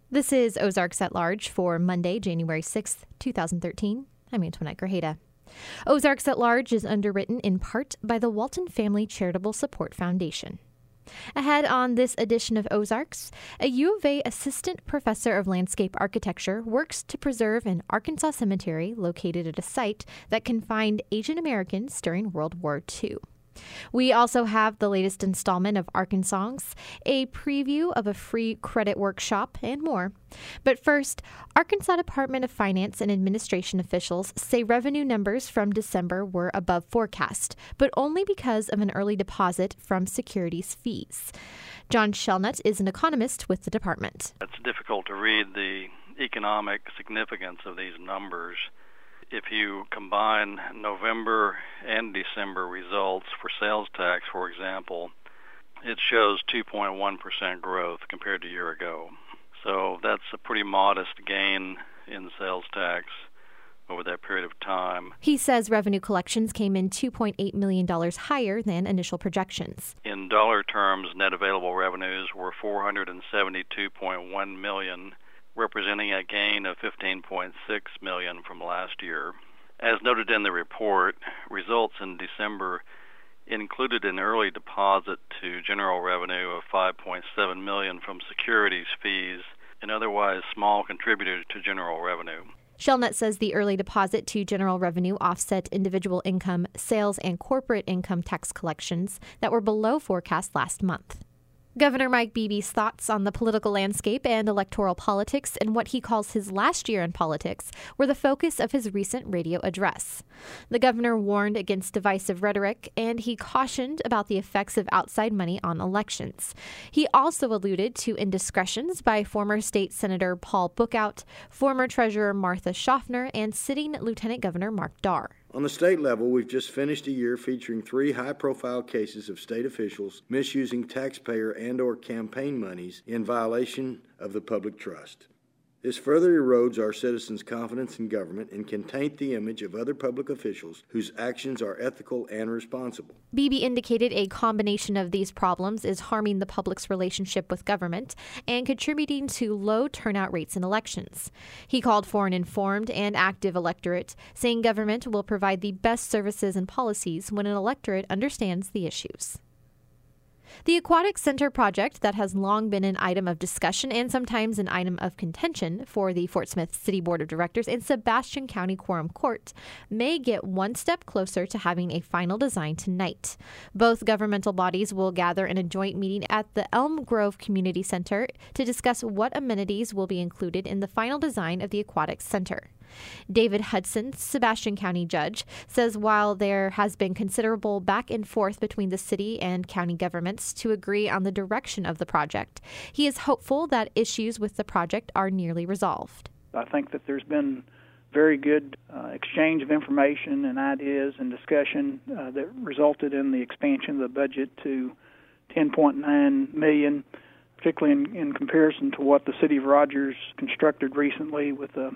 This is Ozarks at Large for Monday, January 6th, 2013. I'm Antoinette Grajeda. Ozarks at Large is underwritten in part by the Walton Family Charitable Support Foundation. Ahead on this edition of Ozarks, a U of A assistant professor of landscape architecture works to preserve an Arkansas cemetery located at a site that confined Asian Americans during World War II. We also have the latest installment of Arkansongs, a preview of a free credit workshop, and more. But first, Arkansas Department of Finance and Administration officials say revenue numbers from December were above forecast, but only because of an early deposit from securities fees. John Shelnut is an economist with the department. It's difficult to read the economic significance of these numbers. If you combine November and December results for sales tax, for example, it shows 2.1% growth compared to a year ago. So that's a pretty modest gain in sales tax over that period of time. He says revenue collections came in $2.8 million higher than initial projections. In dollar terms, net available revenues were $472.1 million, representing a gain of $15.6 million from last year. As noted in the report, results in December included an early deposit to general revenue of $5.7 million from securities fees, an otherwise small contributor to general revenue. Shelnut says the early deposit to general revenue offset individual income, sales, and corporate income tax collections that were below forecast last month. Governor Mike Beebe's thoughts on the political landscape and electoral politics in what he calls his last year in politics were the focus of his recent radio address. The governor warned against divisive rhetoric, and he cautioned about the effects of outside money on elections. He also alluded to indiscretions by former state Senator Paul Bookout, former Treasurer Martha Schaffner, and sitting Lieutenant Governor Mark Darr. On the state level, we've just finished a year featuring 3 high-profile cases of state officials misusing taxpayer and/or campaign monies in violation of the public trust. This further erodes our citizens' confidence in government and can taint the image of other public officials whose actions are ethical and responsible. Beebe indicated a combination of these problems is harming the public's relationship with government and contributing to low turnout rates in elections. He called for an informed and active electorate, saying government will provide the best services and policies when an electorate understands the issues. The Aquatic Center project that has long been an item of discussion and sometimes an item of contention for the Fort Smith City Board of Directors and Sebastian County Quorum Court may get one step closer to having a final design tonight. Both governmental bodies will gather in a joint meeting at the Elm Grove Community Center to discuss what amenities will be included in the final design of the Aquatic Center. David Hudson, Sebastian County judge, says while there has been considerable back and forth between the city and county governments to agree on the direction of the project, he is hopeful that issues with the project are nearly resolved. I think that there's been very good exchange of information and ideas and discussion that resulted in the expansion of the budget to $10.9 million, particularly in comparison to what the city of Rogers constructed recently with a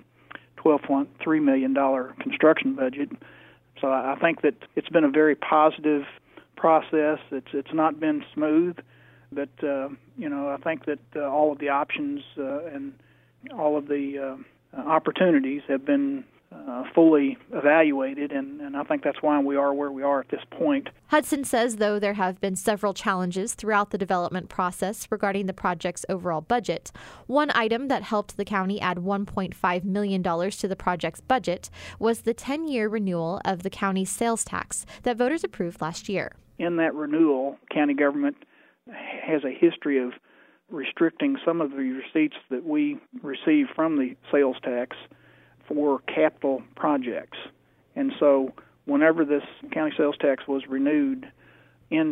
$12.3 million construction budget. So I think that it's been a very positive process. It's not been smooth, but I think that all of the options and all of the opportunities have been fully evaluated, and I think that's why we are where we are at this point. Hudson says, though there have been several challenges throughout the development process regarding the project's overall budget, one item that helped the county add $1.5 million to the project's budget was the 10-year renewal of the county's sales tax that voters approved last year. In that renewal, county government has a history of restricting some of the receipts that we receive from the sales tax for capital projects. And so whenever this county sales tax was renewed in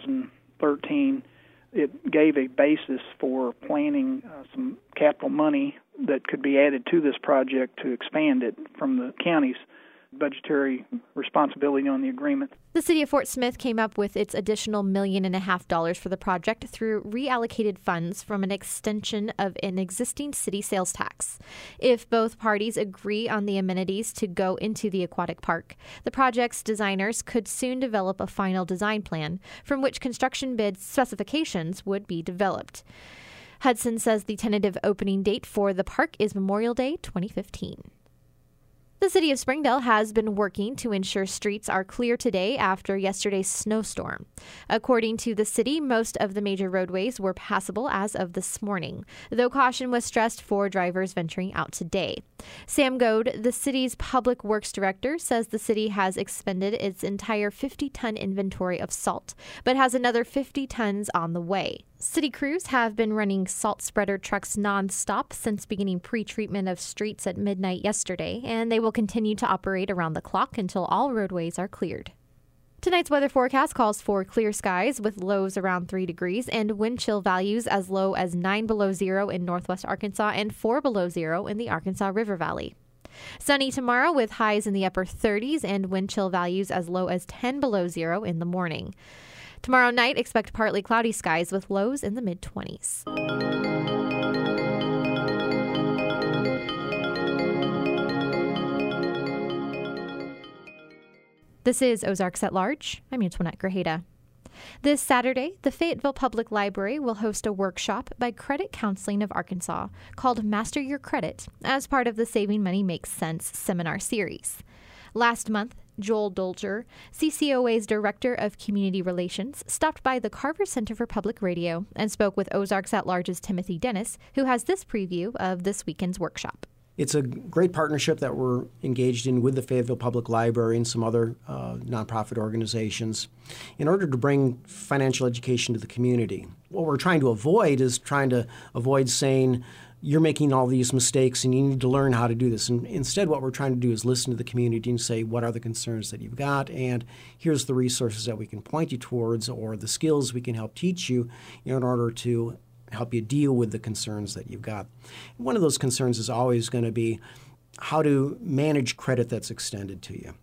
2013, it gave a basis for planning some capital money that could be added to this project to expand it from the county's budgetary responsibility on the agreement. The city of Fort Smith came up with its additional $1.5 million for the project through reallocated funds from an extension of an existing city sales tax. If both parties agree on the amenities to go into the aquatic park, the project's designers could soon develop a final design plan from which construction bid specifications would be developed. Hudson says the tentative opening date for the park is Memorial Day 2015. The city of Springdale has been working to ensure streets are clear today after yesterday's snowstorm. According to the city, most of the major roadways were passable as of this morning, though caution was stressed for drivers venturing out today. Sam Goad, the city's public works director, says the city has expended its entire 50-ton inventory of salt, but has another 50 tons on the way. City crews have been running salt spreader trucks nonstop since beginning pre-treatment of streets at midnight yesterday, and they will continue to operate around the clock until all roadways are cleared. Tonight's weather forecast calls for clear skies with lows around 3 degrees and wind chill values as low as 9 below zero in northwest Arkansas and 4 below zero in the Arkansas River Valley. Sunny tomorrow with highs in the upper 30s and wind chill values as low as 10 below zero in the morning. Tomorrow night, expect partly cloudy skies with lows in the mid-20s. This is Ozarks at Large. I'm Antoinette Grajeda. This Saturday, the Fayetteville Public Library will host a workshop by Credit Counseling of Arkansas called Master Your Credit as part of the Saving Money Makes Sense seminar series. Last month, Joel Dolger, CCOA's Director of Community Relations, stopped by the Carver Center for Public Radio and spoke with Ozarks at Large's Timothy Dennis, who has this preview of this weekend's workshop. It's a great partnership that we're engaged in with the Fayetteville Public Library and some other nonprofit organizations in order to bring financial education to the community. What we're trying to avoid is saying, you're making all these mistakes and you need to learn how to do this. And instead, what we're trying to do is listen to the community and say, what are the concerns that you've got? And here's the resources that we can point you towards or the skills we can help teach you in order to help you deal with the concerns that you've got. One of those concerns is always going to be how to manage credit that's extended to you.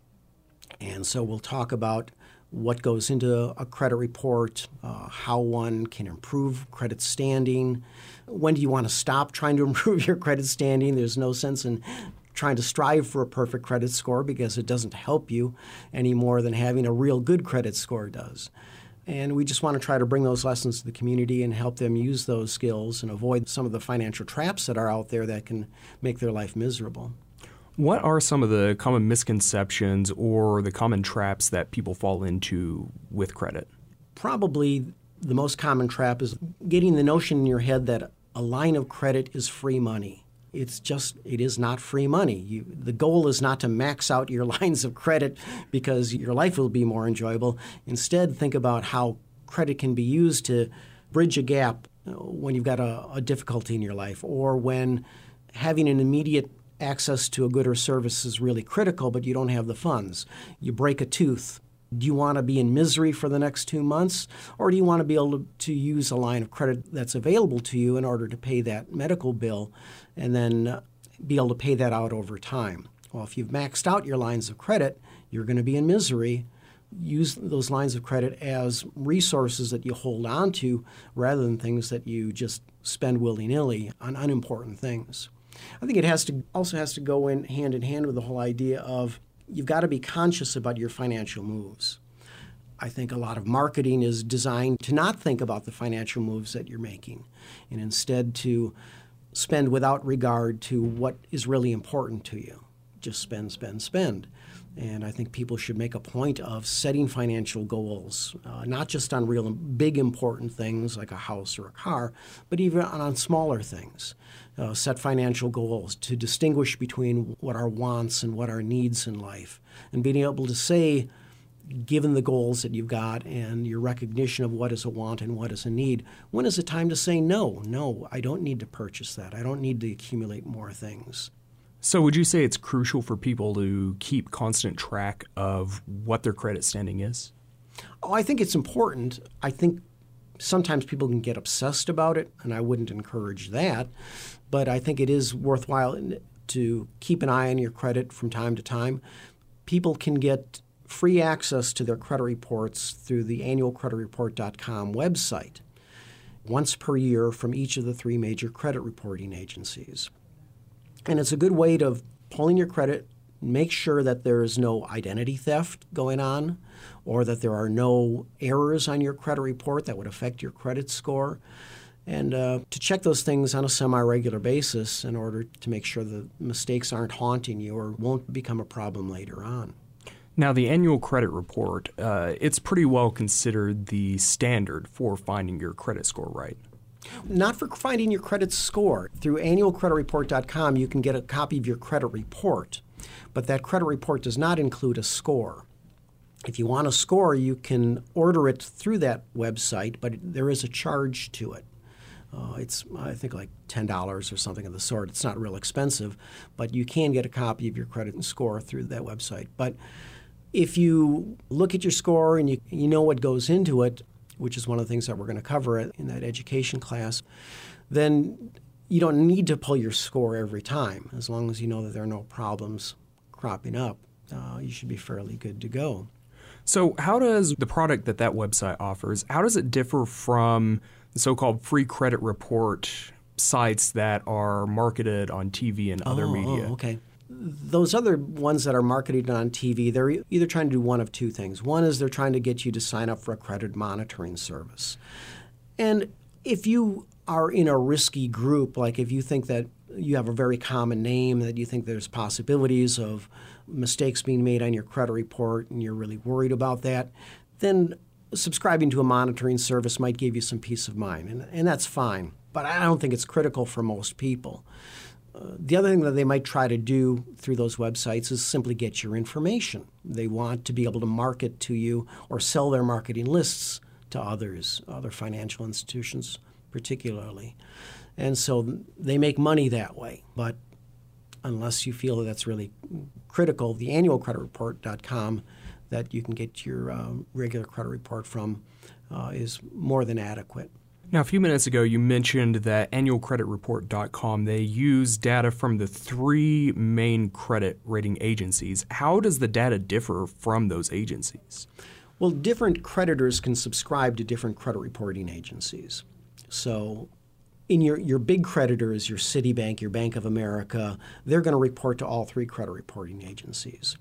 And so we'll talk about what goes into a credit report, how one can improve credit standing. When do you want to stop trying to improve your credit standing? There's no sense in trying to strive for a perfect credit score because it doesn't help you any more than having a real good credit score does. And we just want to try to bring those lessons to the community and help them use those skills and avoid some of the financial traps that are out there that can make their life miserable. What are some of the common misconceptions or the common traps that people fall into with credit? Probably the most common trap is getting the notion in your head that a line of credit is free money. It is not free money. The goal is not to max out your lines of credit because your life will be more enjoyable. Instead, think about how credit can be used to bridge a gap when you've got a difficulty in your life or when having an immediate access to a good or service is really critical, but you don't have the funds. You break a tooth. Do you want to be in misery for the next 2 months, or do you want to be able to use a line of credit that's available to you in order to pay that medical bill and then be able to pay that out over time? Well, if you've maxed out your lines of credit, you're going to be in misery. Use those lines of credit as resources that you hold on to rather than things that you just spend willy-nilly on unimportant things. I think it also has to go in hand with the whole idea of you've got to be conscious about your financial moves. I think a lot of marketing is designed to not think about the financial moves that you're making and instead to spend without regard to what is really important to you. Just spend, spend, spend. And I think people should make a point of setting financial goals, not just on real big important things like a house or a car, but even on smaller things. Set financial goals to distinguish between what are wants and what are needs in life. And being able to say, given the goals that you've got and your recognition of what is a want and what is a need, when is it time to say, no, I don't need to purchase that. I don't need to accumulate more things. So would you say it's crucial for people to keep constant track of what their credit standing is? Oh, I think it's important. I think sometimes people can get obsessed about it, and I wouldn't encourage that. But I think it is worthwhile to keep an eye on your credit from time to time. People can get free access to their credit reports through the annualcreditreport.com website once per year from each of the 3 major credit reporting agencies. And it's a good way of pulling your credit, make sure that there is no identity theft going on or that there are no errors on your credit report that would affect your credit score. and to check those things on a semi-regular basis in order to make sure the mistakes aren't haunting you or won't become a problem later on. Now, the annual credit report, it's pretty well considered the standard for finding your credit score right. Not for finding your credit score. Through annualcreditreport.com, you can get a copy of your credit report, but that credit report does not include a score. If you want a score, you can order it through that website, but there is a charge to it. It's, I think, like $10 or something of the sort. It's not real expensive, but you can get a copy of your credit and score through that website. But if you look at your score and you know what goes into it, which is one of the things that we're going to cover in that education class, then you don't need to pull your score every time. As long as you know that there are no problems cropping up, you should be fairly good to go. So how does the product that website offers, how does it differ from the so-called free credit report sites that are marketed on TV and other media? Okay. Those other ones that are marketed on TV, they're either trying to do one of two things. One is they're trying to get you to sign up for a credit monitoring service. And if you are in a risky group, like if you think that you have a very common name, that you think there's possibilities of mistakes being made on your credit report and you're really worried about that, then subscribing to a monitoring service might give you some peace of mind, and that's fine. But I don't think it's critical for most people. The other thing that they might try to do through those websites is simply get your information. They want to be able to market to you or sell their marketing lists to others, other financial institutions particularly. And so they make money that way. But unless you feel that that's really critical, the annualcreditreport.com that you can get your regular credit report from is more than adequate. Now, a few minutes ago, you mentioned that annualcreditreport.com, they use data from the three main credit rating agencies. How does the data differ from those agencies? Well, different creditors can subscribe to different credit reporting agencies. So in your big creditors, your Citibank, your Bank of America, they're going to report to all three credit reporting agencies.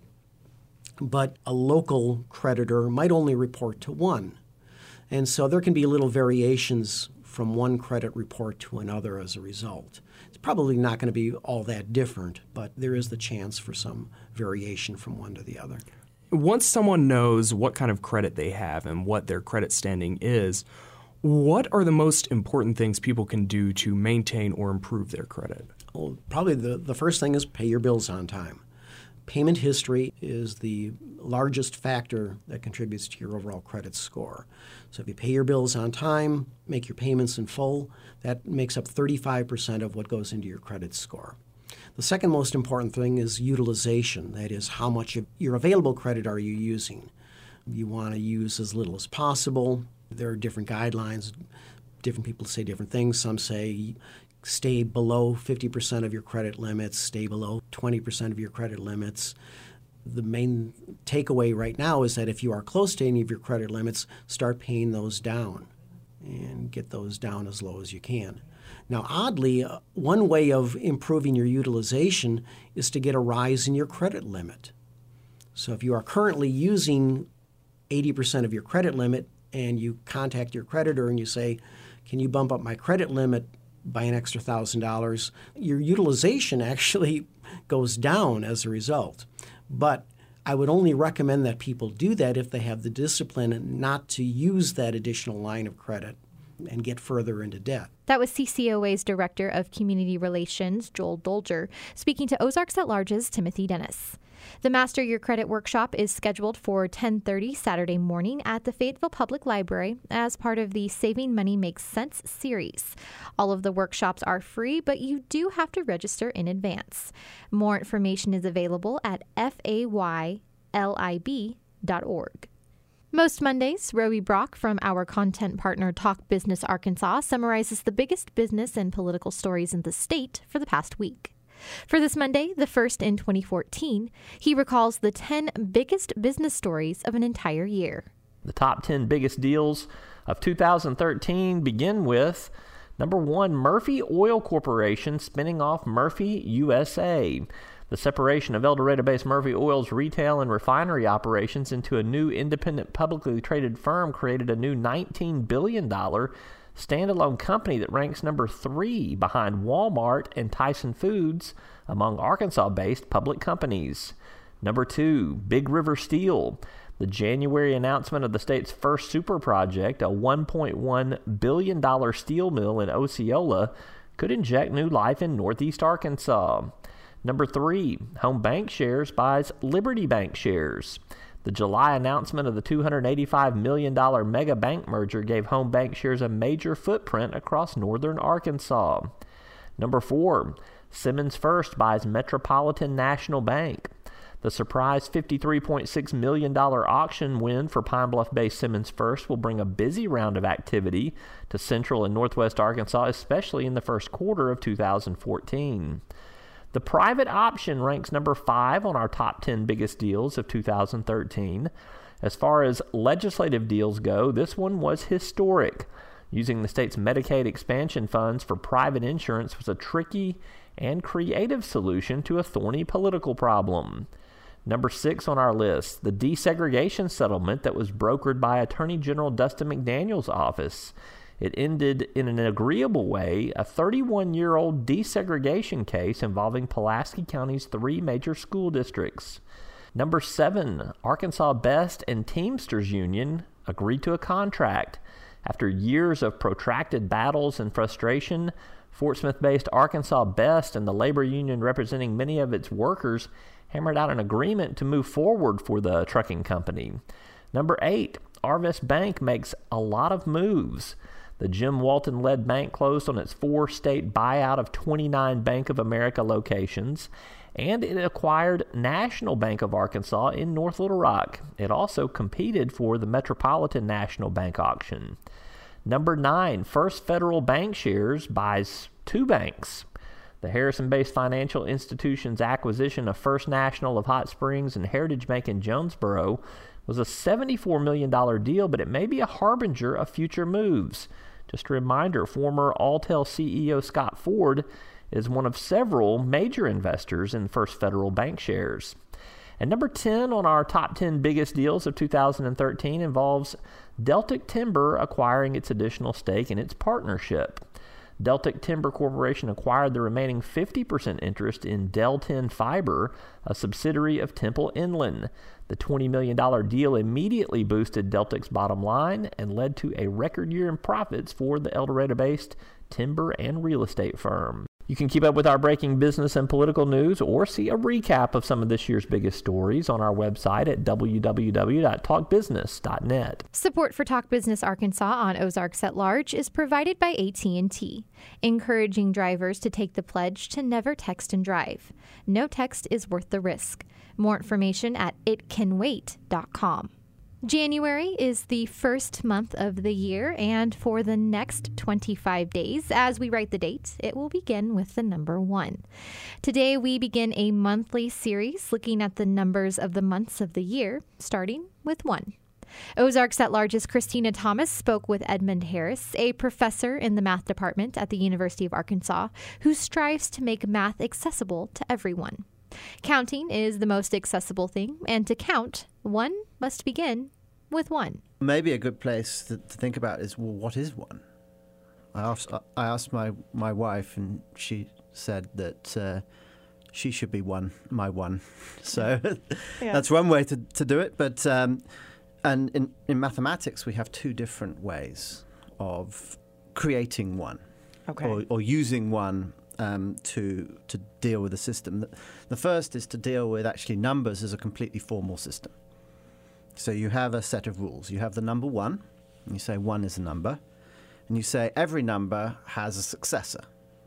But a local creditor might only report to one. And so there can be little variations from one credit report to another as a result. It's probably not going to be all that different, but there is the chance for some variation from one to the other. Once someone knows what kind of credit they have and what their credit standing is, what are the most important things people can do to maintain or improve their credit? Well, probably the first thing is pay your bills on time. Payment history is the largest factor that contributes to your overall credit score. So if you pay your bills on time, make your payments in full, that makes up 35% of what goes into your credit score. The second most important thing is utilization. That is, how much of your available credit are you using? You want to use as little as possible. There are different guidelines. Different people say different things. Some say stay below 50% of your credit limits, stay below 20% of your credit limits. The main takeaway right now is that if you are close to any of your credit limits, start paying those down and get those down as low as you can. Now, oddly, one way of improving your utilization is to get a rise in your credit limit. So if you are currently using 80% of your credit limit and you contact your creditor and you say, can you bump up my credit limit by an extra $1,000, your utilization actually goes down as a result. But I would only recommend that people do that if they have the discipline not to use that additional line of credit and get further into debt. That was CCOA's Director of Community Relations, Joel Dolger, speaking to Ozarks at Large's Timothy Dennis. The Master Your Credit Workshop is scheduled for 10:30 Saturday morning at the Fayetteville Public Library as part of the Saving Money Makes Sense series. All of the workshops are free, but you do have to register in advance. More information is available at faylib.org. Most Mondays, Roby Brock from our content partner Talk Business Arkansas summarizes the biggest business and political stories in the state for the past week. For this Monday, the first in 2014, he recalls the 10 biggest business stories of an entire year. The top 10 biggest deals of 2013 begin with number 1, Murphy Oil Corporation spinning off Murphy USA. The separation of El Dorado-based Murphy Oil's retail and refinery operations into a new independent publicly traded firm created a new $19 billion standalone company that ranks number 3 behind Walmart and Tyson Foods among Arkansas-based public companies. Number 2, Big River Steel. The January announcement of the state's first super project, a $1.1 billion steel mill in Osceola, could inject new life in Northeast Arkansas. Number 3, Home Bank Shares buys Liberty Bank shares. The July announcement of the $285 million mega bank merger gave Home Bank Shares a major footprint across northern Arkansas. Number 4, Simmons First buys Metropolitan National Bank. The surprise $53.6 million auction win for Pine Bluff-based Simmons First will bring a busy round of activity to central and northwest Arkansas, especially in the first quarter of 2014. The private option ranks number 5 on our top 10 biggest deals of 2013. As far as legislative deals go, this one was historic. Using the state's Medicaid expansion funds for private insurance was a tricky and creative solution to a thorny political problem. Number 6 on our list, the desegregation settlement that was brokered by Attorney General Dustin McDaniel's office. It ended in an agreeable way a 31-year-old desegregation case involving Pulaski County's 3 major school districts. Number 7, Arkansas Best and Teamsters Union agreed to a contract. After years of protracted battles and frustration, Fort Smith-based Arkansas Best and the labor union representing many of its workers hammered out an agreement to move forward for the trucking company. Number 8, Arvest Bank makes a lot of moves. The Jim Walton-led bank closed on its 4-state buyout of 29 Bank of America locations, and it acquired National Bank of Arkansas in North Little Rock. It also competed for the Metropolitan National Bank auction. Number 9, First Federal Bank Shares buys 2 banks. The Harrison-based financial institution's acquisition of First National of Hot Springs and Heritage Bank in Jonesboro was a $74 million deal, but it may be a harbinger of future moves. Just a reminder, former Alltel CEO Scott Ford is one of several major investors in First Federal Bank Shares. And number 10 on our top 10 biggest deals of 2013 involves Deltic Timber acquiring its additional stake in its partnership. Deltic Timber Corporation acquired the remaining 50% interest in Deltin Fiber, a subsidiary of Temple Inland. The $20 million deal immediately boosted Deltic's bottom line and led to a record year in profits for the El Dorado-based timber and real estate firm. You can keep up with our breaking business and political news or see a recap of some of this year's biggest stories on our website at www.talkbusiness.net. Support for Talk Business Arkansas on Ozarks at Large is provided by AT&T, encouraging drivers to take the pledge to never text and drive. No text is worth the risk. More information at itcanwait.com. January is the first month of the year, and for the next 25 days, as we write the date, it will begin with the number 1. Today, we begin a monthly series looking at the numbers of the months of the year, starting with 1. Ozarks at Large's Christina Thomas spoke with Edmund Harris, a professor in the math department at the University of Arkansas, who strives to make math accessible to everyone. Counting is the most accessible thing, and to count, one must begin with 1. Maybe a good place to think about is, well, what is 1? I asked my wife, and she said that she should be my 1. So that's one way to do it. But and in mathematics, we have 2 different ways of creating 1, or using 1. To deal with the system. The first is to deal with actually numbers as a completely formal system. So you have a set of rules. You have the number 1, and you say 1 is a number, and you say every number has a successor,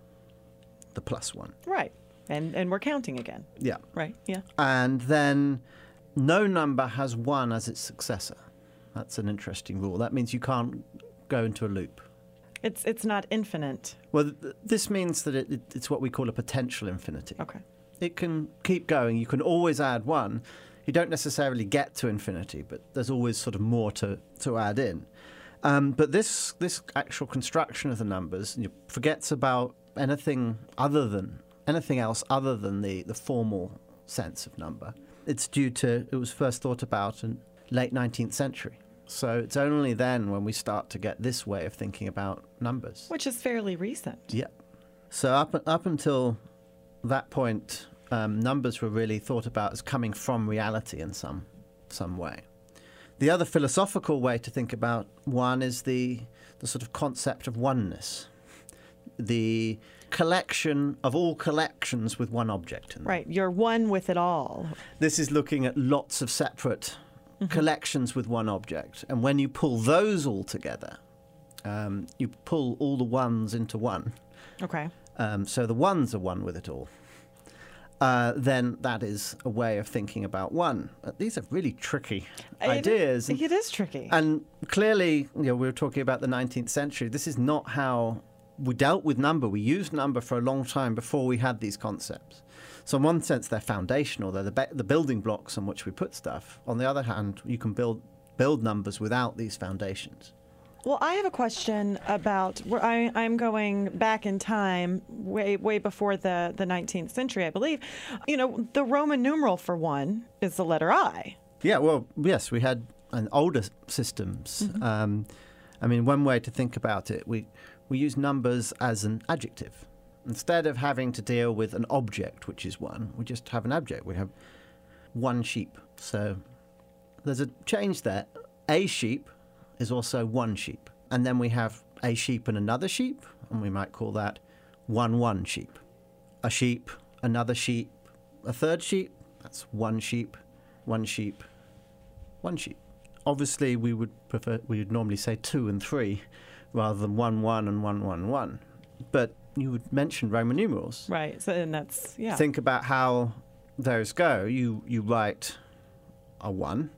the +1. Right, and we're counting again. Yeah. Right, yeah. And then no number has 1 as its successor. That's an interesting rule. That means you can't go into a loop. It's not infinite. Well, this means that it's what we call a potential infinity. Okay. It can keep going. You can always add 1. You don't necessarily get to infinity, but there's always sort of more to add in. But this actual construction of the numbers forgets about anything else other than the formal sense of number. It was first thought about in late 19th century. So it's only then when we start to get this way of thinking about numbers. Which is fairly recent. Yeah. So up until that point, numbers were really thought about as coming from reality in some way. The other philosophical way to think about one is the sort of concept of oneness, the collection of all collections with one object in them. Right, you're one with it all. This is looking at lots of separate collections with one object, and when you pull those all together, you pull all the ones into one. Okay. So the ones are one with it all. Then that is a way of thinking about one. These are really tricky ideas. It is tricky. And clearly, we were talking about the 19th century. This is not how we dealt with number. We used number for a long time before we had these concepts. So in one sense, they're foundational. They're the building blocks on which we put stuff. On the other hand, you can build numbers without these foundations. Well, I have a question about where I'm going back in time, way before the 19th century, I believe. The Roman numeral for one is the letter I. Yeah, well, yes, we had older systems. One way to think about it, we use numbers as an adjective. Instead of having to deal with an object, which is one, we just have an object. We have one sheep. So there's a change there. A sheep is also one sheep. And then we have a sheep and another sheep, and we might call that one sheep. A sheep, another sheep, a third sheep, that's one sheep, one sheep, one sheep. Obviously, we would normally say 2 and 3 rather than 1, 1 and 1, 1, 1. But you would mention Roman numerals. Right, so and that's, yeah. Think about how those go. You write a 1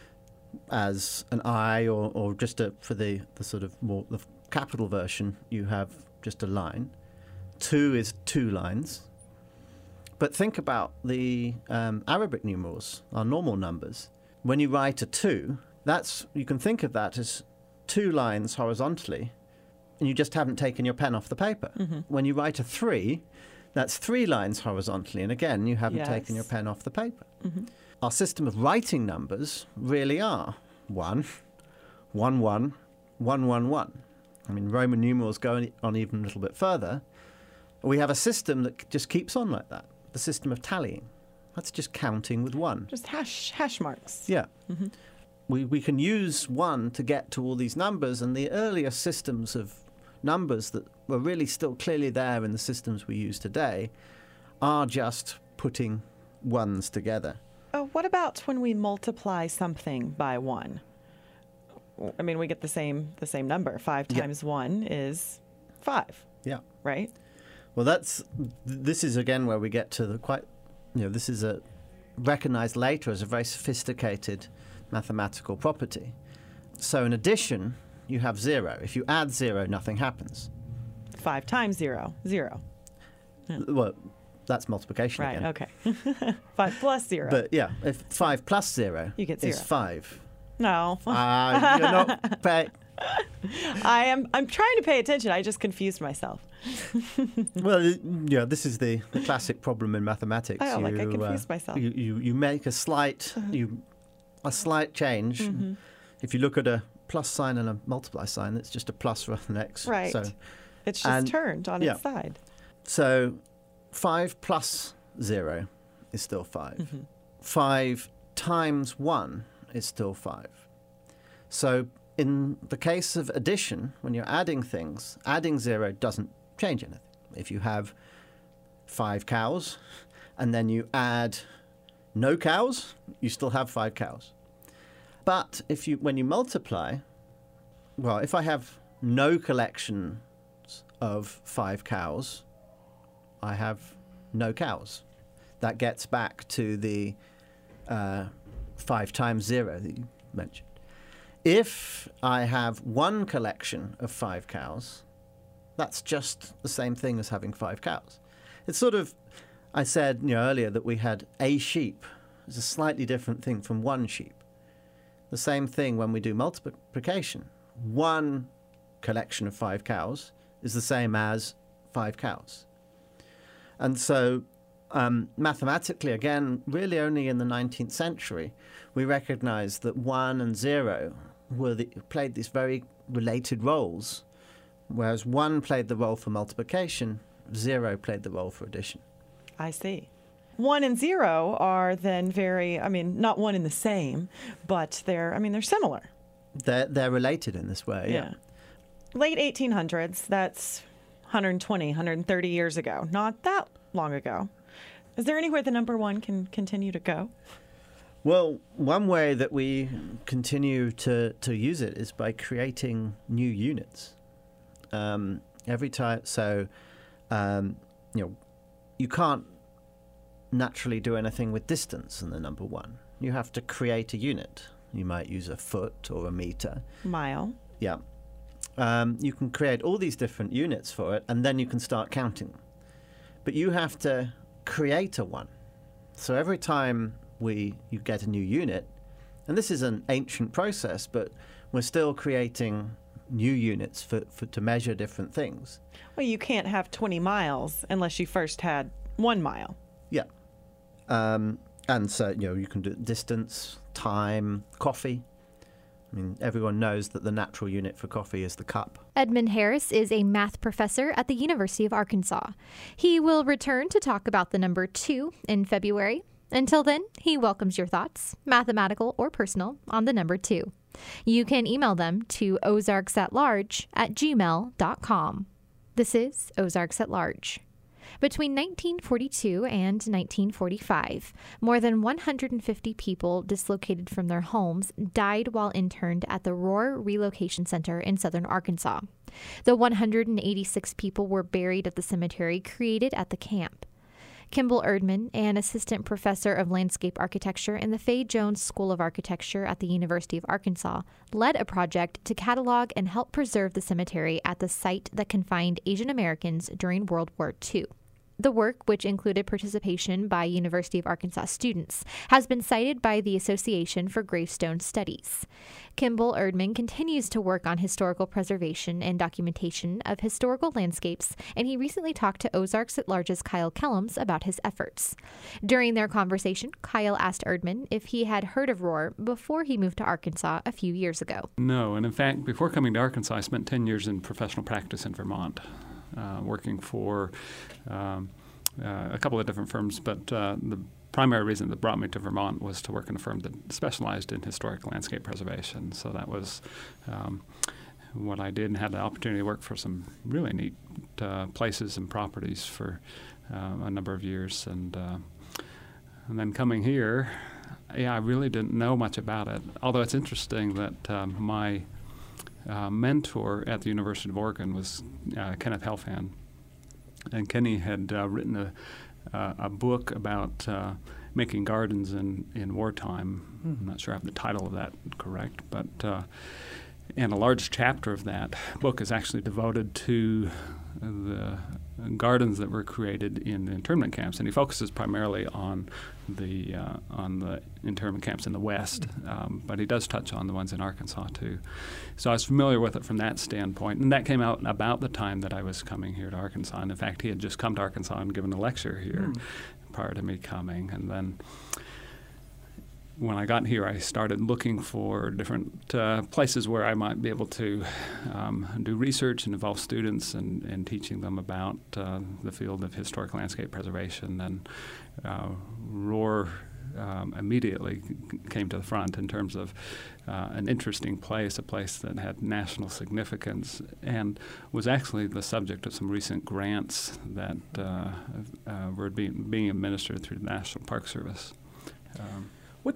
as an I, or just for the sort of more the capital version, you have just a line. 2 is 2 lines. But think about the Arabic numerals, our normal numbers. When you write a 2, you can think of that as 2 lines horizontally, and you just haven't taken your pen off the paper. When you write a 3, that's 3 lines horizontally, and again, you haven't taken your pen off the paper. Our system of writing numbers really are 1, 1, 1, 1, 1, 1. Roman numerals go on even a little bit further. We have a system that just keeps on like that, the system of tallying. That's just counting with 1. Just hash marks. Yeah. We can use 1 to get to all these numbers, and the earlier systems of numbers that were really still clearly there in the systems we use today are just putting ones together. What about when we multiply something by 1? We get the same number. 5 times 1 is 5. Yeah. Right? Well, this is again where we get to this is recognized later as a very sophisticated mathematical property. So in addition, you have 0. If you add 0, nothing happens. 5 times 0, 0. Yeah. Well, that's multiplication right, again. Okay. 5 plus 0. But yeah, if 5 plus 0 you get 0. is 5. No. You're not I'm trying to pay attention. I just confused myself. Well, this is the classic problem in mathematics. I confused myself. You make a slight change. If you look at a plus sign and a multiply sign, it's just a plus rather than x. Right. So, it's just turned on its side. So 5 plus 0 is still 5. 5 times 1 is still 5. So in the case of addition, when you're adding things, adding 0 doesn't change anything. If you have 5 cows and then you add no cows, you still have 5 cows. But when you multiply, well, if I have no collections of 5 cows, I have no cows. That gets back to the 5 times 0 that you mentioned. If I have one collection of 5 cows, that's just the same thing as having 5 cows. It's sort of, I said earlier that we had a sheep. It's a slightly different thing from one sheep. The same thing when we do multiplication. One collection of 5 cows is the same as 5 cows. And so mathematically, again, really only in the 19th century, we recognized that 1 and 0 played these very related roles, whereas 1 played the role for multiplication, 0 played the role for addition. I see. 1 and 0 are then not one and the same, but they're similar. They're related in this way, yeah. Late 1800s, that's 120, 130 years ago. Not that long ago. Is there anywhere the number 1 can continue to go? Well, one way that we continue to use it is by creating new units. Every time, you can't naturally do anything with distance in the number 1. You have to create a unit. You might use a foot or a meter. Mile. Yeah. You can create all these different units for it, and then you can start counting. But you have to create a 1. So every time you get a new unit, and this is an ancient process, but we're still creating new units to measure different things. Well, you can't have 20 miles unless you first had 1 mile. Yeah. And so, you can do distance, time, coffee. I mean, everyone knows that the natural unit for coffee is the cup. Edmund Harris is a math professor at the University of Arkansas. He will return to talk about the number 2 in February. Until then, he welcomes your thoughts, mathematical or personal, on the number 2. You can email them to ozarksatlarge@gmail.com. This is Ozarks at Large. Between 1942 and 1945, more than 150 people dislocated from their homes died while interned at the Rohr Relocation Center in southern Arkansas. The 186 people were buried at the cemetery created at the camp. Kimball Erdman, an assistant professor of landscape architecture in the Fay Jones School of Architecture at the University of Arkansas, led a project to catalog and help preserve the cemetery at the site that confined Asian Americans during World War II. The work, which included participation by University of Arkansas students, has been cited by the Association for Gravestone Studies. Kimball Erdman continues to work on historical preservation and documentation of historical landscapes, and he recently talked to Ozarks at Large's Kyle Kellums about his efforts. During their conversation, Kyle asked Erdman if he had heard of Rohr before he moved to Arkansas a few years ago. No, and in fact, before coming to Arkansas, I spent 10 years in professional practice in Vermont. Working for a couple of different firms, but the primary reason that brought me to Vermont was to work in a firm that specialized in historic landscape preservation. So that was what I did, and had the opportunity to work for some really neat places and properties for a number of years. And then coming here, I really didn't know much about it, although it's interesting that my mentor at the University of Oregon was Kenneth Helfand, and Kenny had written a book about making gardens in wartime. I'm not sure I have the title of that correct, but and a large chapter of that book is actually devoted to the gardens that were created in the internment camps, and he focuses primarily on the internment camps in the West, but he does touch on the ones in Arkansas too. So I was familiar with it from that standpoint, and that came out about the time that I was coming here to Arkansas. And in fact, he had just come to Arkansas and given a lecture here prior to me coming, and then when I got here, I started looking for different places where I might be able to do research and involve students and teaching them about the field of historic landscape preservation. And Rohr immediately came to the front in terms of an interesting place, a place that had national significance, and was actually the subject of some recent grants that were being administered through the National Park Service. What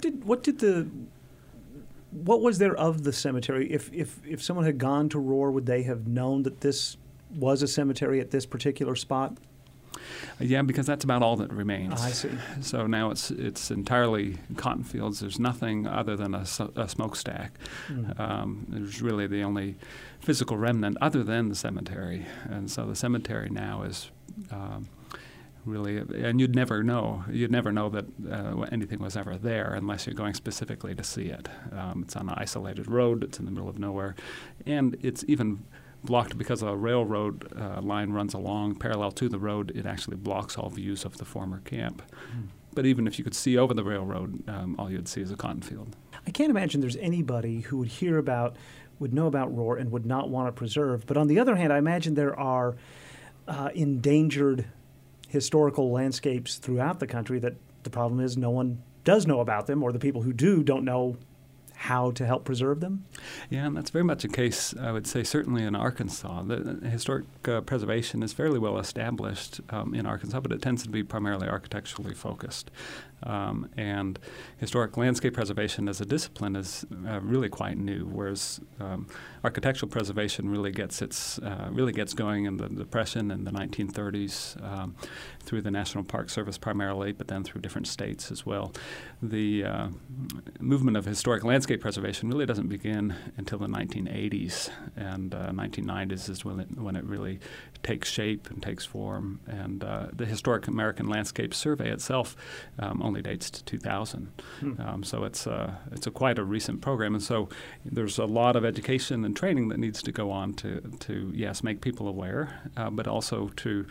was there of the cemetery? If someone had gone to Rohr, would they have known that this was a cemetery at this particular spot? Yeah, because that's about all that remains. I see. So now it's entirely cotton fields. There's nothing other than a smokestack. There's really the only physical remnant other than the cemetery. And so the cemetery now is really, and you'd never know that anything was ever there unless you're going specifically to see it. It's on an isolated road. It's in the middle of nowhere, and it's even blocked because a railroad line runs along parallel to the road. It actually blocks all views of the former camp. But even if you could see over the railroad, all you'd see is a cotton field. I can't imagine there's anybody who would know about Rohr and would not want to preserve. But on the other hand, I imagine there are endangered historical landscapes throughout the country that the problem is no one does know about them, or the people who do don't know how to help preserve them? Yeah, and that's very much a case, I would say, certainly in Arkansas. The historic preservation is fairly well established in Arkansas, but it tends to be primarily architecturally focused. And historic landscape preservation as a discipline is really quite new, whereas architectural preservation really gets going in the Depression in the 1930s through the National Park Service primarily, but then through different states as well. The movement of historic landscape preservation really doesn't begin until the 1980s, and 1990s is when it really takes shape and takes form. And the Historic American Landscape Survey itself only dates to 2000. So it's quite a recent program, and so there's a lot of education and training that needs to go on to yes, make people aware, but also to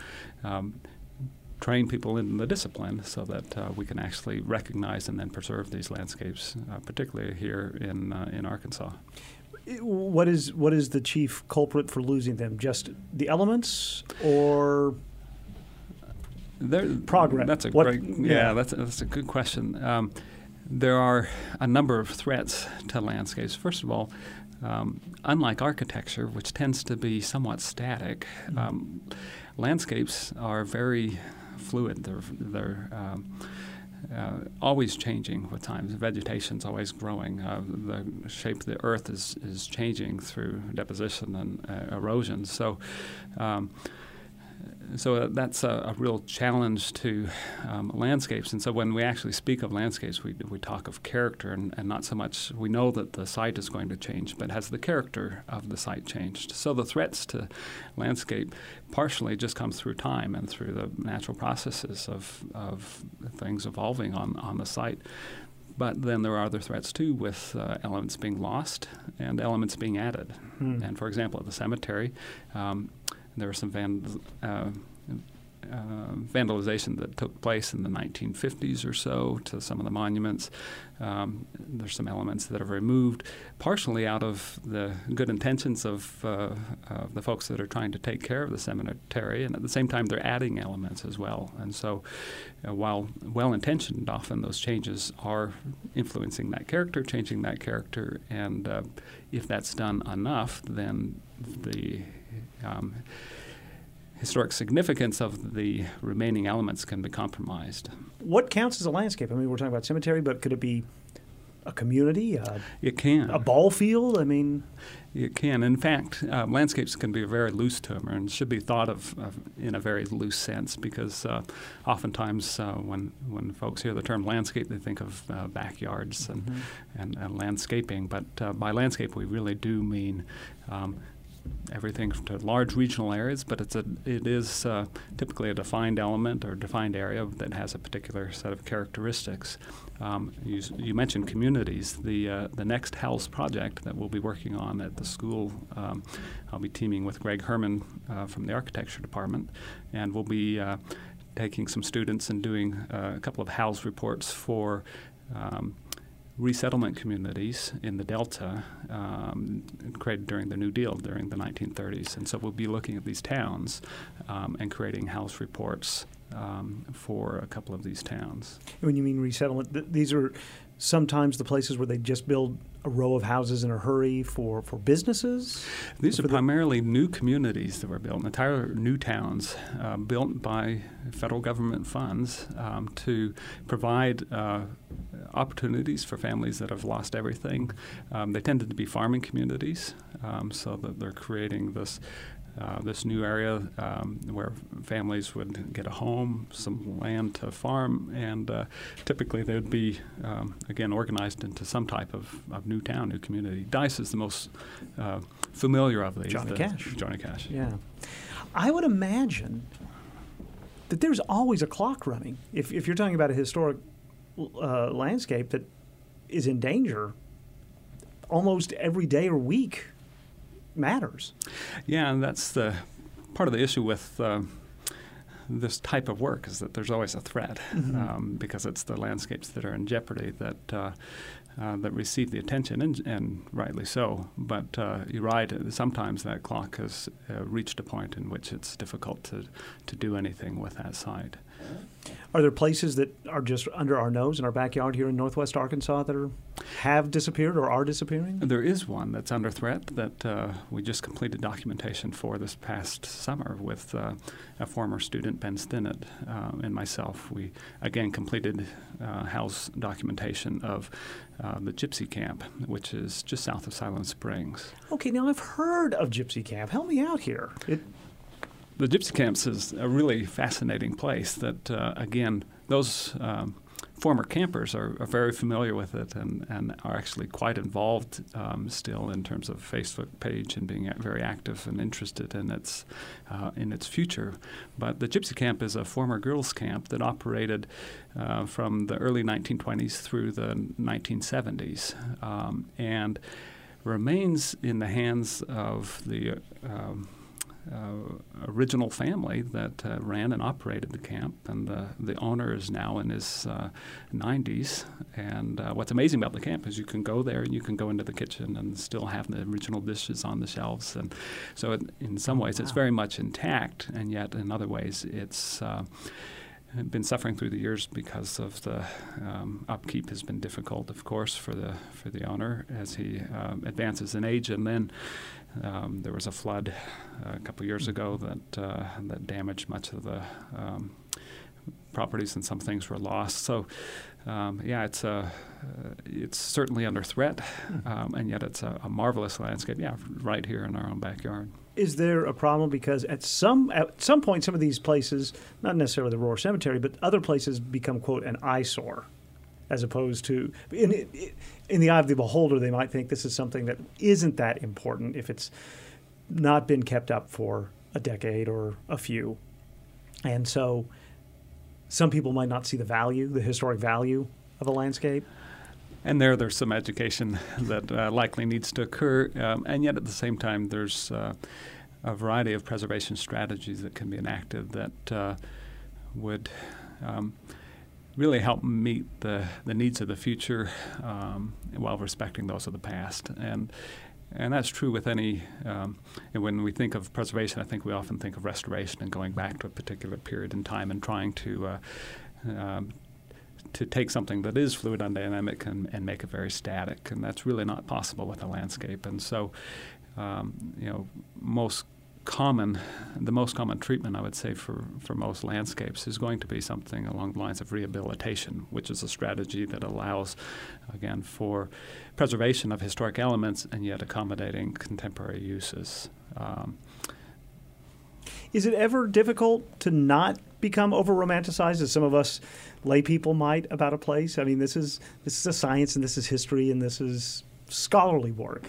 train people in the discipline so that we can actually recognize and then preserve these landscapes, particularly here in Arkansas. What is the chief culprit for losing them? Just the elements, or progress? That's that's a good question. There are a number of threats to landscapes. First of all, unlike architecture, which tends to be somewhat static, landscapes are very fluid. They're always changing with time. The vegetation's always growing. The shape of the earth is changing through deposition and erosion. So that's a real challenge to landscapes. And so when we actually speak of landscapes, we talk of character and not so much we know that the site is going to change, but has the character of the site changed? So the threats to landscape partially just comes through time and through the natural processes of things evolving on the site. But then there are other threats, too, with elements being lost and elements being added. And, for example, at the cemetery, there was some vandalization that took place in the 1950s or so to some of the monuments. There's some elements that are removed, partially out of the good intentions of the folks that are trying to take care of the cemetery, and at the same time they're adding elements as well. And so while well-intentioned, often those changes are influencing that character, changing that character, and if that's done enough, then the historic significance of the remaining elements can be compromised. What counts as a landscape? I mean, we're talking about cemetery, but could it be a community? It can. A ball field? I mean, it can. In fact, landscapes can be a very loose term and should be thought of in a very loose sense, because oftentimes when folks hear the term landscape, they think of backyards and landscaping. But by landscape, we really do mean everything to large regional areas, but it is typically a defined element or defined area that has a particular set of characteristics. You mentioned communities. The next house project that we'll be working on at the school, I'll be teaming with Greg Herman from the architecture department, and we'll be taking some students and doing a couple of house reports for resettlement communities in the Delta created during the New Deal during the 1930s. And so we'll be looking at these towns and creating house reports for a couple of these towns. When you mean resettlement, these are sometimes the places where they just build a row of houses in a hurry for businesses? These are primarily new communities that were built, entire new towns built by federal government funds to provide opportunities for families that have lost everything. They tended to be farming communities, so that they're creating this new area where families would get a home, some land to farm, and typically they would be, again, organized into some type of new town, new community. Dice is the most familiar of these. Johnny Cash. Johnny Cash. Yeah. I would imagine that there's always a clock running. If you're talking about a historic landscape that is in danger almost every day or week, matters. Yeah, and that's the part of the issue with this type of work is that there's always a threat because it's the landscapes that are in jeopardy that receive the attention, and rightly so. But you're right, sometimes that clock has reached a point in which it's difficult to do anything with that site. Are there places that are just under our nose in our backyard here in northwest Arkansas that have disappeared or are disappearing? There is one that's under threat that we just completed documentation for this past summer with a former student, Ben Stinnett, and myself. We, again, completed house documentation of the Gypsy Camp, which is just south of Silent Springs. Okay, now I've heard of Gypsy Camp. Help me out here. The Gypsy Camps is a really fascinating place that, again, those former campers are very familiar with it and are actually quite involved still in terms of Facebook page and being very active and interested in its future. But the Gypsy Camp is a former girls' camp that operated from the early 1920s through the 1970s and remains in the hands of the original family that ran and operated the camp, and the owner is now in his 90s. And what's amazing about the camp is you can go there and you can go into the kitchen and still have the original dishes on the shelves. And so in some ways it's very much intact, and yet in other ways it's been suffering through the years because of the upkeep has been difficult, of course, for the owner as he advances in age. And then there was a flood a couple years ago that damaged much of the properties, and some things were lost. So, it's certainly under threat, and yet it's a marvelous landscape. Yeah, right here in our own backyard. Is there a problem because at some point some of these places, not necessarily the Rohr Cemetery, but other places become, quote, an eyesore, as opposed to in the eye of the beholder, they might think this is something that isn't that important if it's not been kept up for a decade or a few. And so some people might not see the historic value of a landscape. And there's some education that likely needs to occur, and yet at the same time there's a variety of preservation strategies that can be enacted that would really help meet the needs of the future while respecting those of the past. And that's true with any, and when we think of preservation, I think we often think of restoration and going back to a particular period in time and trying to take something that is fluid and dynamic and make it very static. And that's really not possible with a landscape. And so, the most common treatment, I would say, for most landscapes is going to be something along the lines of rehabilitation, which is a strategy that allows, again, for preservation of historic elements and yet accommodating contemporary uses. Is it ever difficult to not become over-romanticized, as some of us lay people might, about a place? I mean, this is a science, and this is history, and this is scholarly work.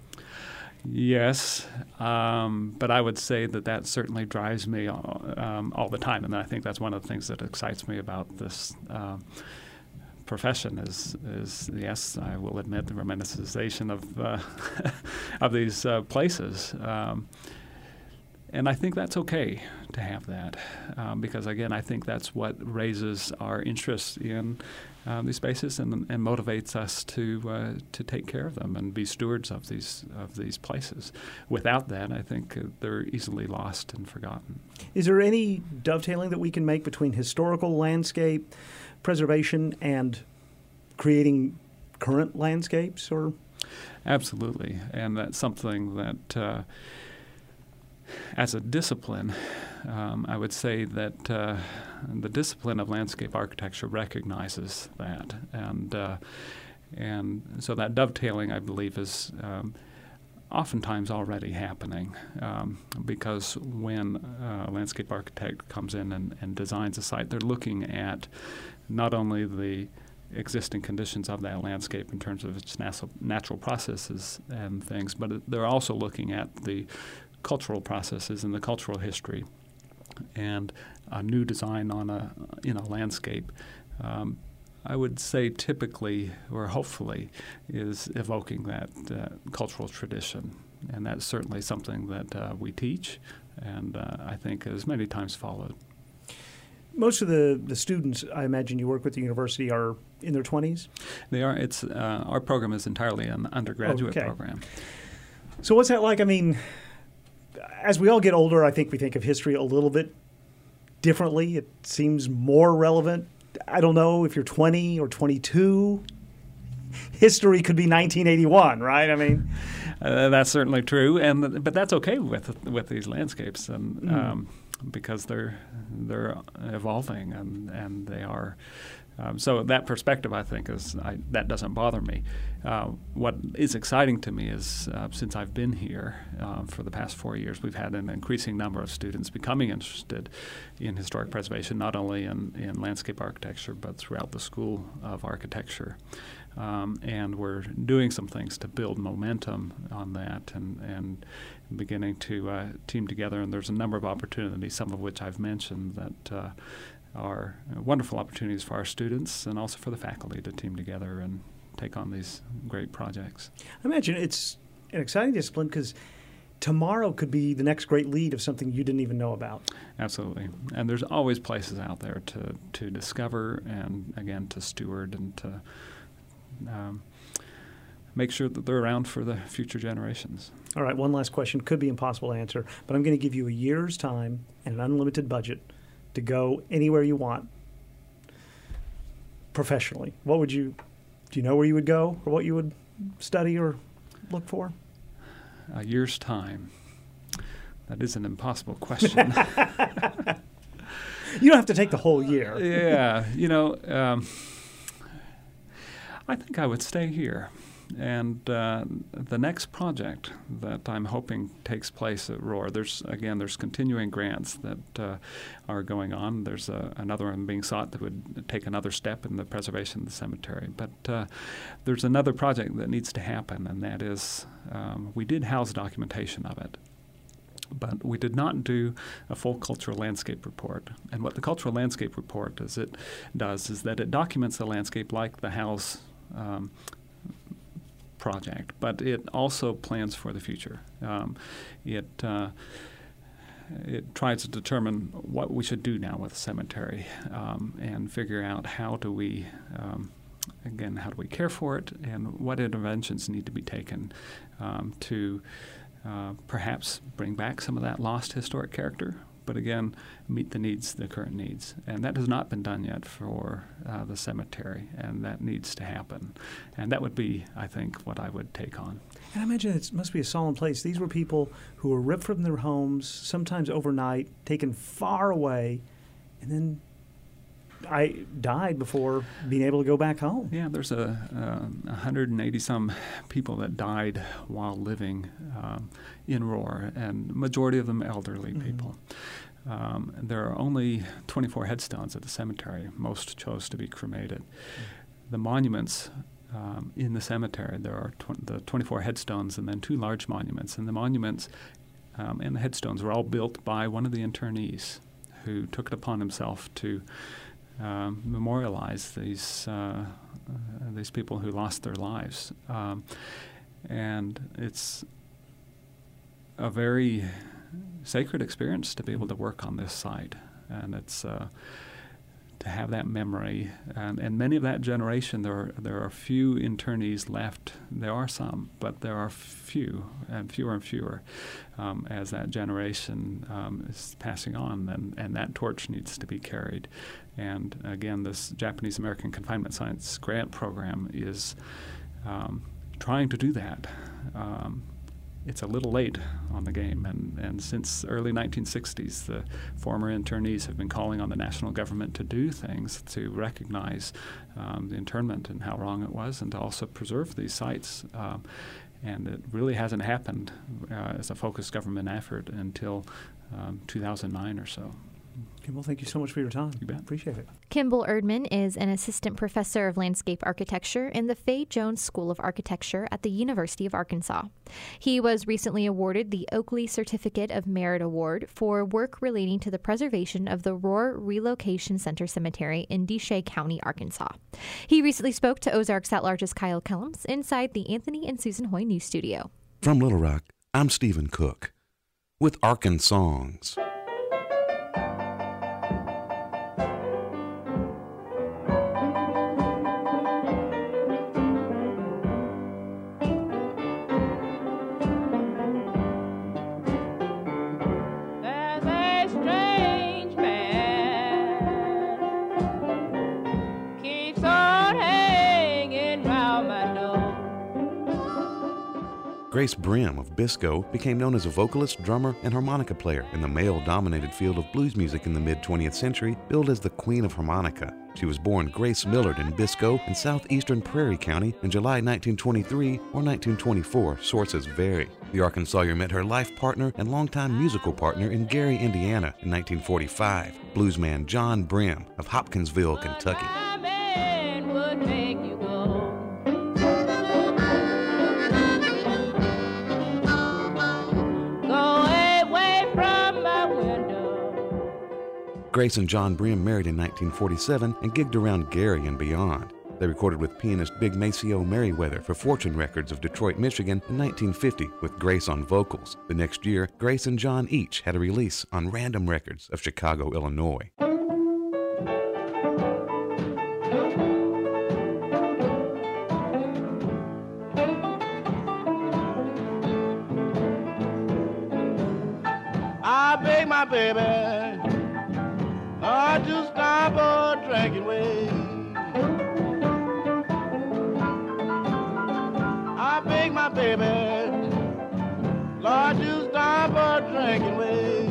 Yes, but I would say that certainly drives me all the time, and I think that's one of the things that excites me about this profession is yes, I will admit, the romanticization of these places. And I think that's okay to have that because, again, I think that's what raises our interest in these spaces and motivates us to take care of them and be stewards of these places. Without that, I think they're easily lost and forgotten. Is there any dovetailing that we can make between historical landscape preservation and creating current landscapes? Or absolutely, and that's something that. As a discipline, I would say that the discipline of landscape architecture recognizes that, and so that dovetailing, I believe, is oftentimes already happening because when a landscape architect comes in and designs a site, they're looking at not only the existing conditions of that landscape in terms of its natural processes and things, but they're also looking at the cultural processes and the cultural history, and a new design on a landscape. I would say typically or hopefully is evoking that cultural tradition And that's certainly something that we teach, and I think is many times followed. Most of the students, I imagine, you work with at the university are in their 20s? They are. It's our program is entirely an undergraduate program. So what's that like? I mean, as we all get older, I think we think of history a little bit differently. It seems more relevant. I don't know if you're 20 or 22. History could be 1981, right? I mean, that's certainly true, but that's okay with these landscapes, and because they're evolving and they are. So that perspective, I think, that doesn't bother me. What is exciting to me is since I've been here for the past 4 years, we've had an increasing number of students becoming interested in historic preservation, not only in landscape architecture, but throughout the School of Architecture. And we're doing some things to build momentum on that and beginning to team together. And there's a number of opportunities, some of which I've mentioned, that are wonderful opportunities for our students and also for the faculty to team together and take on these great projects. I imagine it's an exciting discipline because tomorrow could be the next great lead of something you didn't even know about. Absolutely. And there's always places out there to discover and, again, to steward and to make sure that they're around for the future generations. All right, one last question. Could be impossible to answer, but I'm going to give you a year's time and an unlimited budget to go anywhere you want professionally. Do you know where you would go or what you would study or look for? A year's time. That is an impossible question. You don't have to take the whole year. Yeah, I think I would stay here. And the next project that I'm hoping takes place at Rohr, there's continuing grants that are going on. There's another one being sought that would take another step in the preservation of the cemetery. But there's another project that needs to happen, and that is we did house documentation of it. But we did not do a full cultural landscape report. And what the cultural landscape report is that it documents the landscape like the house project, but it also plans for the future. It tries to determine what we should do now with the cemetery and figure out how do we care for it and what interventions need to be taken to perhaps bring back some of that lost historic character, but again, meet the current needs. And that has not been done yet for the cemetery, and that needs to happen. And that would be, I think, what I would take on. And I imagine it must be a solemn place. These were people who were ripped from their homes, sometimes overnight, taken far away, and then died before being able to go back home. Yeah, there's 180-some people that died while living in Rohr, and majority of them elderly people. There are only 24 headstones at the cemetery. Most chose to be cremated. The monuments in the cemetery, there are the 24 headstones and then 2 large monuments. And the monuments and the headstones were all built by one of the internees who took it upon himself to memorialize these people who lost their lives. And it's a very sacred experience to be able to work on this site, and it's to have that memory. And many of that generation, there are few internees left. There are some, but there are fewer and fewer as that generation is passing on, and that torch needs to be carried. And again, this Japanese American Confinement Science Grant Program is trying to do that. It's a little late on the game, and since early 1960s, the former internees have been calling on the national government to do things to recognize the internment and how wrong it was, and to also preserve these sites. And it really hasn't happened as a focused government effort until 2009 or so. Kimball, thank you so much for your time. You bet. Appreciate it. Kimball Erdman is an assistant professor of landscape architecture in the Fay Jones School of Architecture at the University of Arkansas. He was recently awarded the Oakley Certificate of Merit Award for work relating to the preservation of the Rohr Relocation Center Cemetery in Desha County, Arkansas. He recently spoke to Ozarks at Large's Kyle Kellums inside the Anthony and Susan Hoy News Studio. From Little Rock, I'm Stephen Cook with Arkansongs. Grace Brim of Bisco became known as a vocalist, drummer, and harmonica player in the male-dominated field of blues music in the mid-20th century, billed as the Queen of Harmonica. She was born Grace Millard in Bisco in southeastern Prairie County in July 1923 or 1924, sources vary. The Arkansawyer met her life partner and longtime musical partner in Gary, Indiana in 1945, bluesman John Brim of Hopkinsville, Kentucky. Grace and John Brim married in 1947 and gigged around Gary and beyond. They recorded with pianist Big Maceo Merriweather for Fortune Records of Detroit, Michigan in 1950 with Grace on vocals. The next year, Grace and John each had a release on Random Records of Chicago, Illinois. I beg my baby to stop her drinking way. I beg my baby, Lord, to stop her drinking way.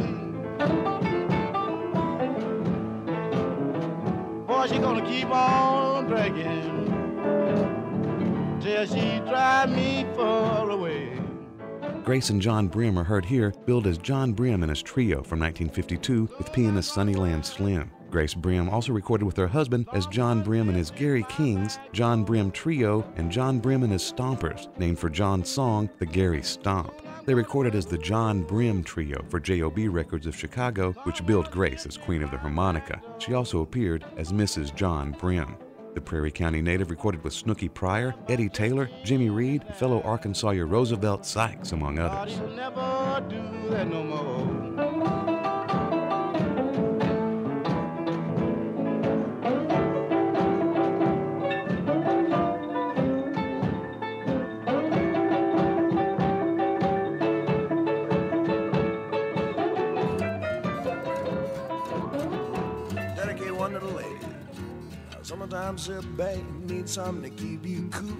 Boy, she gonna keep on drinking till she drive me far away. Grace and John Brim are heard here, billed as John Brim and his trio from 1952 with pianist Sunnyland Slim. Grace Brim also recorded with her husband as John Brim and his Gary Kings, John Brim Trio, and John Brim and his Stompers, named for John's song, The Gary Stomp. They recorded as the John Brim Trio for J.O.B. Records of Chicago, which billed Grace as Queen of the Harmonica. She also appeared as Mrs. John Brim. The Prairie County native recorded with Snooky Pryor, Eddie Taylor, Jimmy Reed, and fellow Arkansawyer Roosevelt Sykes, among others. Never do that no more. Dedicate one to the ladies. Sometimes a babe needs something to keep you cool.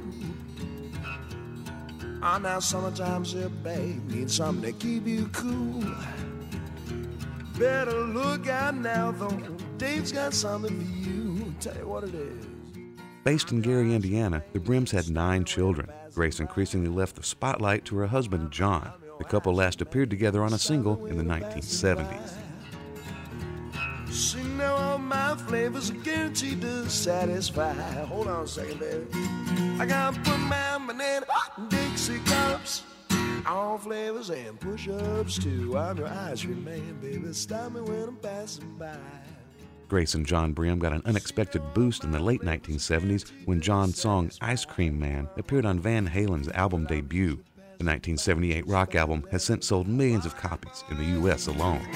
Now sometimes a babe needs something to keep you cool. Better look out now, though. Dave's got something for you. Tell you what it is. Based in Gary, Indiana, the Brims had 9 children. Grace increasingly left the spotlight to her husband, John. The couple last appeared together on a single in the 1970s. See, now all my flavors are guaranteed to satisfy. Hold on a second, baby. I gotta put my banana Dixie cups, all flavors and push-ups too. I'm your ice cream man, baby. Stop me when I'm passing by. Grace and John Brim got an unexpected boost in the late 1970s when John's song Ice Cream Man appeared on Van Halen's album debut. The 1978 rock album has since sold millions of copies in the U.S. alone.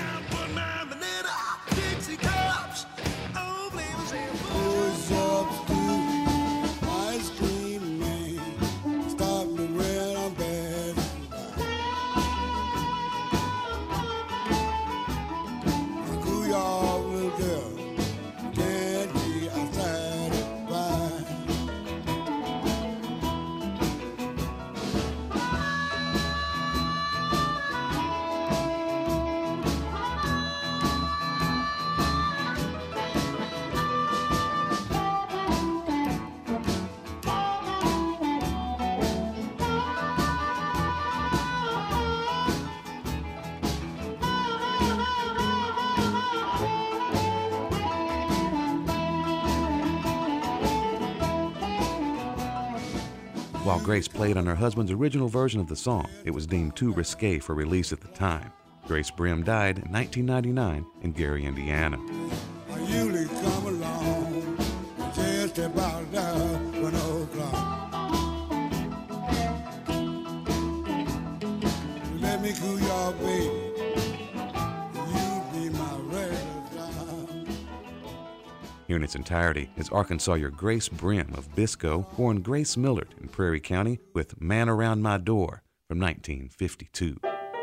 While Grace played on her husband's original version of the song, it was deemed too risque for release at the time. Grace Brim died in 1999 in Gary, Indiana. I usually come along just about 1 o'clock. Here in its entirety is Arkansas Your Grace Brim of Biscoe, born Grace Millard in Prairie County with Man Around My Door from 1952.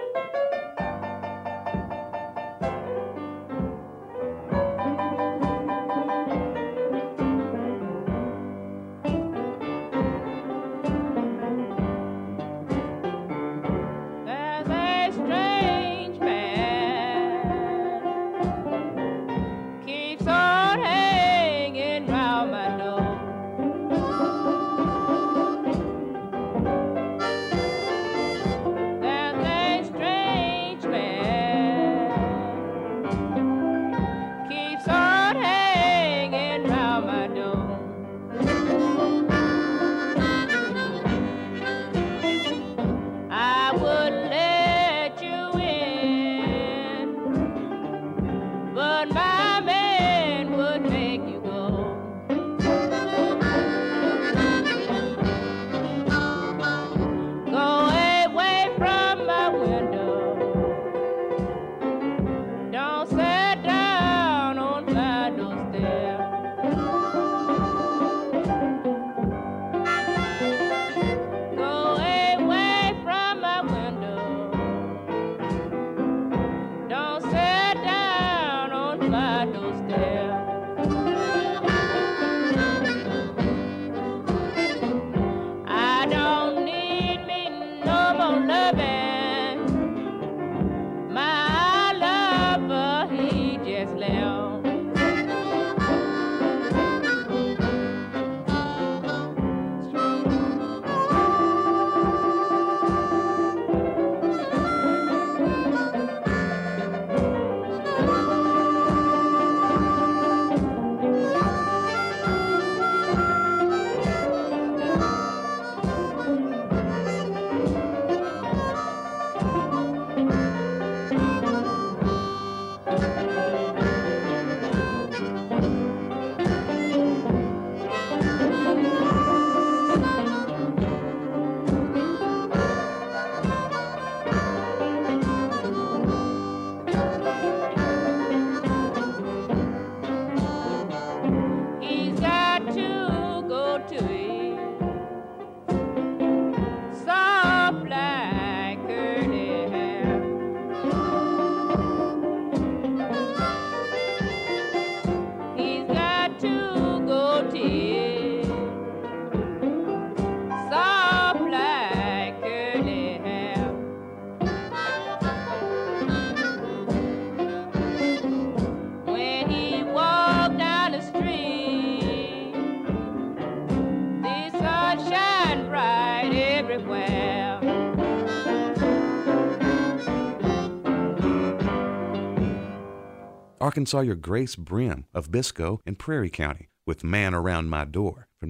Arkansas Your Grace Brim of Biscoe in Prairie County with Man Around My Door from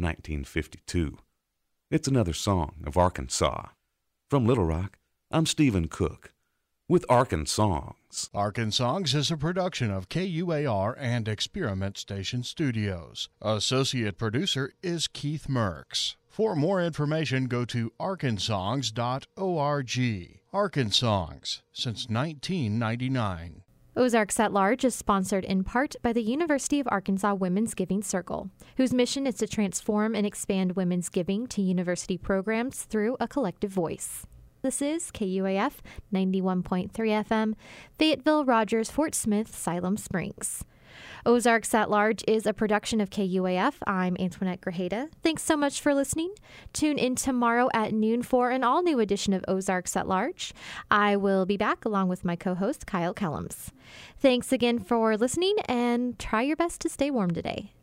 1952. It's another song of Arkansas. From Little Rock, I'm Stephen Cook with Arkansongs. Arkansongs is a production of KUAR and Experiment Station Studios. Associate producer is Keith Merks. For more information, go to arkansongs.org. Arkansongs, since 1999. Ozarks at Large is sponsored in part by the University of Arkansas Women's Giving Circle, whose mission is to transform and expand women's giving to university programs through a collective voice. This is KUAF 91.3 FM, Fayetteville, Rogers, Fort Smith, Siloam Springs. Ozarks at Large is a production of KUAF. I'm Antoinette Grajeda. Thanks so much for listening. Tune in tomorrow at noon for an all-new edition of Ozarks at Large. I will be back along with my co-host, Kyle Kellums. Thanks again for listening, and try your best to stay warm today.